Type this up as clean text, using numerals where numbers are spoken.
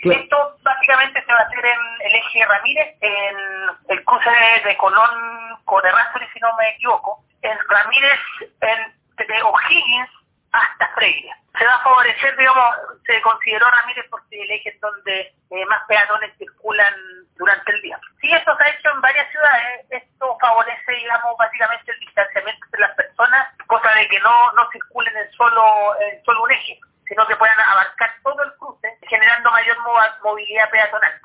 Esto básicamente se va a hacer en el eje Ramírez, en el cruce de Colón con Errázuriz, si no me equivoco, en Ramírez, de O'Higgins hasta Freire. Se va a favorecer, digamos, se consideró Ramírez porque el eje es donde más peatones circulan durante el día. Sí, esto se ha hecho en varias ciudades. Esto favorece, digamos, básicamente el distanciamiento entre las personas, cosa de que no circulen en solo un eje, sino que puedan abarcar todo el cruce, generando mayor movilidad peatonal.